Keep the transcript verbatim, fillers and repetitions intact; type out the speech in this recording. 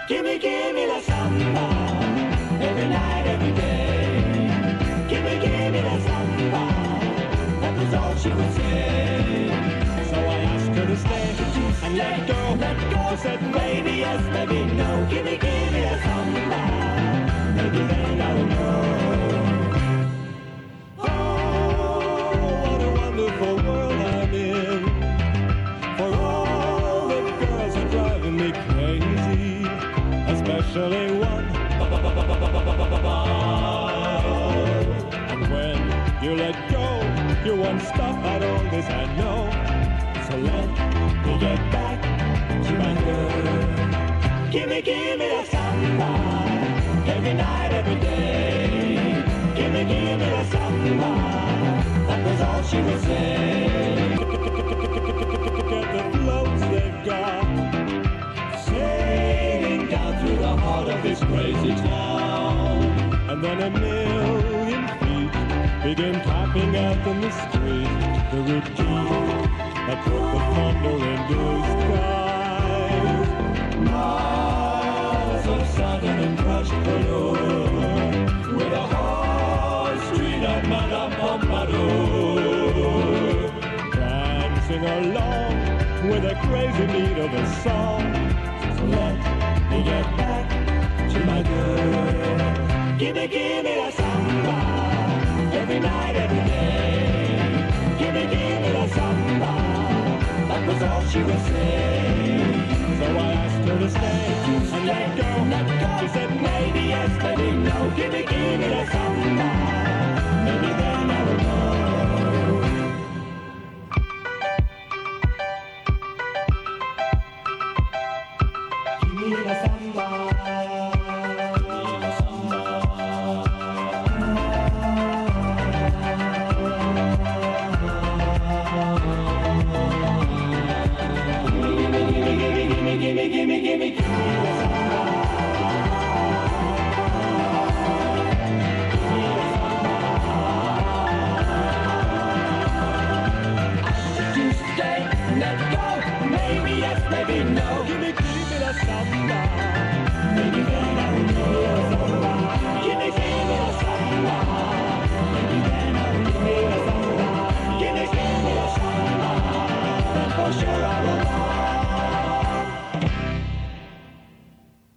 Gimme, gimme the samba, every night, every day. Gimme, gimme the samba, that was all she would say. So I asked her to stay and let go, let go. She said maybe yes, maybe no. Gimme, gimme the samba, maybe then I'll know. Oh, what a wonderful world I'm in. For all the girls are driving me crazy, especially one. And when you let go, you won't stop at all this, I know. So let me get back to my girl. Gimme, gimme the samba, every night, every day. Gimme, gimme the samba, that was all she would say. Get the floats they've got, sailing down through the heart of this crazy town. And then a million feet begin tapping out in the street, the routine that put the thunder into skies. Miles of southern and crushed balloon, with a horse street at Madame Pompadour, dancing along with a crazy beat of a song. So let me get back to my girl. Gimme, gimme the samba, every night, every day. Gimme, gimme the samba, that was all she would say. So I asked her to stay and let go, let go. She said maybe yes, maybe no. Gimme, gimme the samba.